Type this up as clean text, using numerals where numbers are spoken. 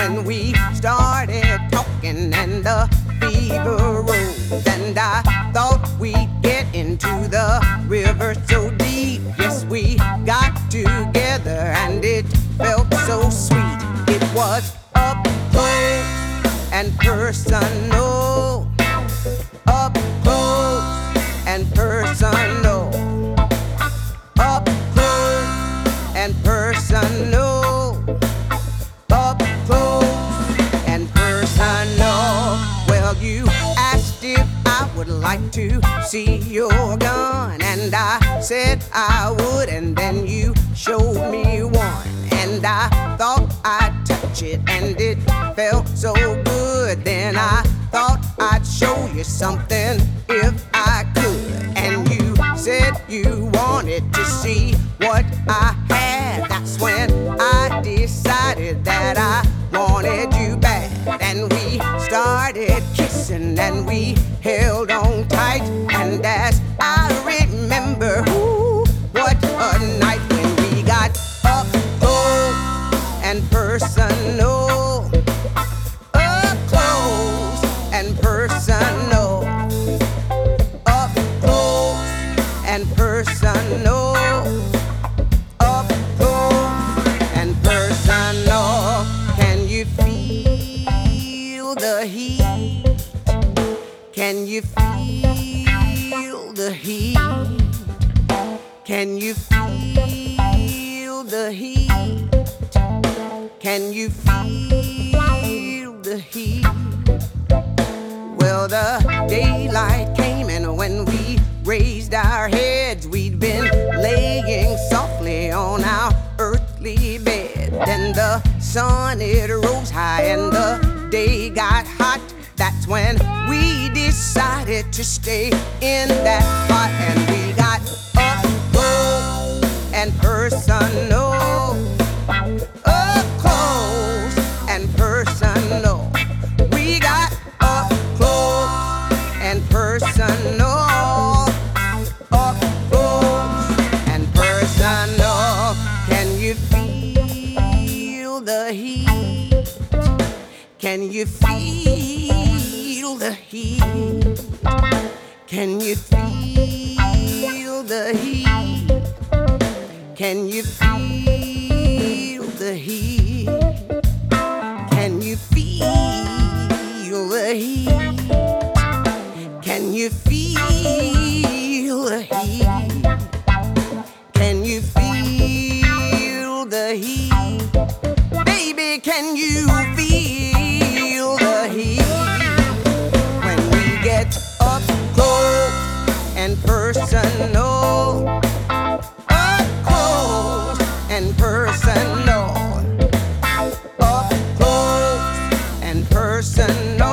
when we started talking and the fever rose. And I thought we'd get into the river so deep. Yes, we got together and it felt so sweet. It was up close and personal. Up close and personal. Up close and personal. Up close and personal. Well, you asked if I would like to see your gun, and I said I would, and then you showed me one, and I thought I'd touch it, and it felt so good. Then I thought I'd show you something if I could, and you said you wanted to see what I had. That's when I decided that I wanted you bad, and we started kissing and we held on tight. And as I remember, ooh, what a night when we got up close and personal. Up close and personal. Up close and personal. Up close and personal. Can you feel the heat? Can you feel the heat? Can you feel the heat? Can you feel the heat? Well, the daylight came, and when we raised our heads, we'd been laying softly on our earthly bed. Then the sun, it rose high and the day got hot. That's when we decided to stay in that spot, and we got up close and personal. Up close and personal. We got up close and personal. Up close and personal. Can you feel the heat? Can you feel the heat? Can you feel the heat? Can you feel the heat? Can you feel the heat? Can you feel the heat? Can you feel the heat? Baby, can you feel the heat? When we get up close and personal. Up close and personal. Up close and personal.